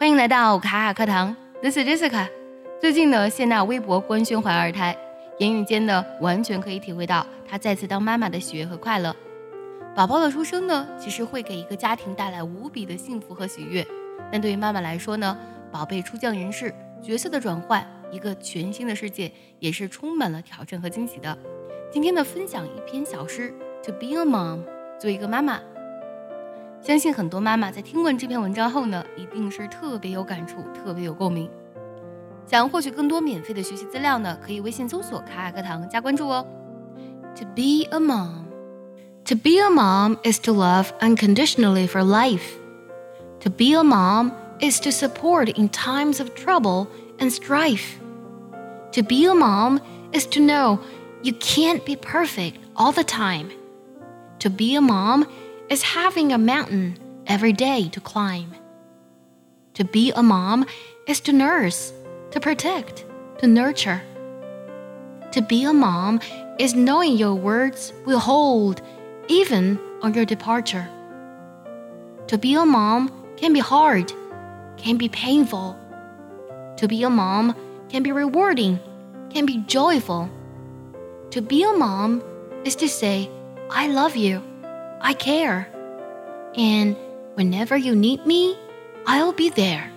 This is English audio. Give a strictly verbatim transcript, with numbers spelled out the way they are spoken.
欢迎来到卡卡课堂 This is Jessica。 最近呢，谢娜微博官宣怀二胎，言语间呢完全可以体会到她再次当妈妈的喜悦和快乐。宝宝的出生呢，其实会给一个家庭带来无比的幸福和喜悦，但对于妈妈来说呢，宝贝出降人世，角色的转换，一个全新的世界，也是充满了挑战和惊喜的。今天呢，分享一篇小诗 To be a mom， 做一个妈妈。相信很多妈妈在听完这篇文章后呢，一定是特别有感触，特别有共鸣。想获取更多免费的学习资料呢，可以微信搜索卡卡课堂加关注哦。To be a mom. To be a mom is to love unconditionally for life. To be a mom is to support in times of trouble and strife. To be a mom is to know you can't be perfect all the time. To be a mom is having a mountain every day to climb. To be a mom is to nurse, to protect, to nurture. To be a mom is knowing your words will hold even on your departure. To be a mom can be hard, can be painful. To be a mom can be rewarding, can be joyful. To be a mom is to say, I love you, I care. And whenever you need me, I'll be there.